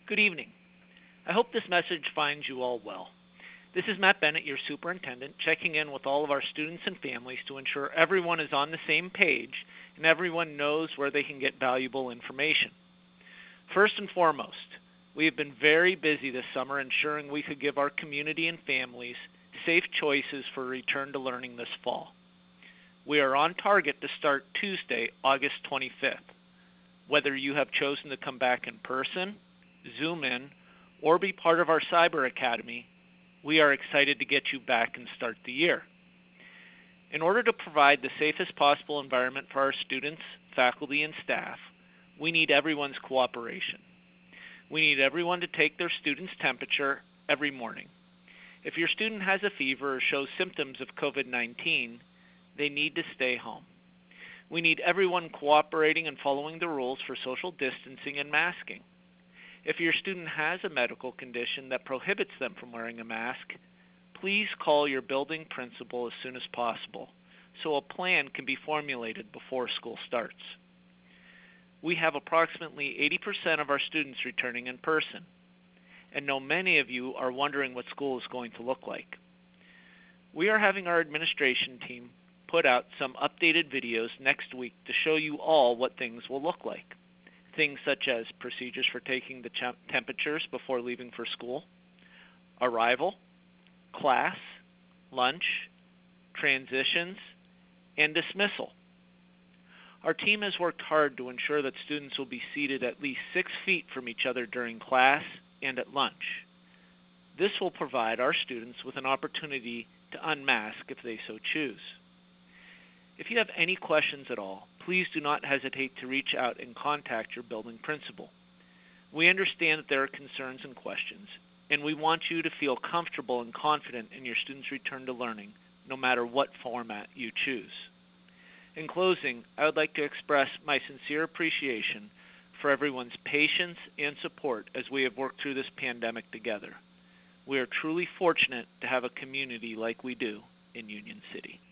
Good evening. I hope this message finds you all well. This is Matt Bennett, your superintendent, checking in with all of our students and families to ensure everyone is on the same page and everyone knows where they can get valuable information. First and foremost, we have been very busy this summer ensuring we could give our community and families safe choices for return to learning this fall. We are on target to start Tuesday, August 25th. Whether you have chosen to come back in person, Zoom in, or be part of our Cyber Academy, we are excited to get you back and start the year. In order to provide the safest possible environment for our students, faculty, and staff, we need everyone's cooperation. We need everyone to take their student's temperature every morning. If your student has a fever or shows symptoms of COVID-19, they need to stay home. We need everyone cooperating and following the rules for social distancing and masking. If your student has a medical condition that prohibits them from wearing a mask, please call your building principal as soon as possible so a plan can be formulated before school starts. We have approximately 80% of our students returning in person, and know many of you are wondering what school is going to look like. We are having our administration team put out some updated videos next week to show you all what things will look like. Things such as procedures for taking the temperatures before leaving for school, arrival, class, lunch, transitions, and dismissal. Our team has worked hard to ensure that students will be seated at least 6 feet from each other during class and at lunch. This will provide our students with an opportunity to unmask if they so choose. If you have any questions at all, please do not hesitate to reach out and contact your building principal. We understand that there are concerns and questions, and we want you to feel comfortable and confident in your students' return to learning, no matter what format you choose. In closing, I would like to express my sincere appreciation for everyone's patience and support as we have worked through this pandemic together. We are truly fortunate to have a community like we do in Union City.